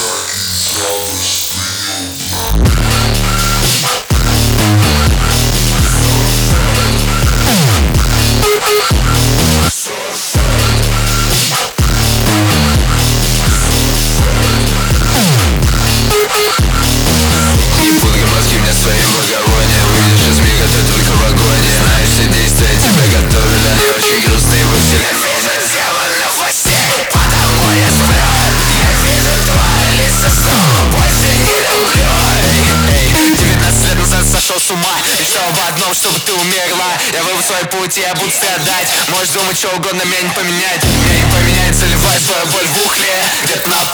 Своим благовонием увидишь из мига, ты только в агонии. Знаешь, все действия тебя готовили, они очень грустные, вы все сделаны в хвосте. Потому я сплю, я вижу твои лица снова, больше не люблю. Эй, 19 лет назад сошел с ума, мечтал об одном, чтобы ты умерла. Я выбрал свой путь, и я буду страдать. Можешь думать что угодно, меня не поменять. Меня не поменяет, заливай свою боль в ухле. Где-то на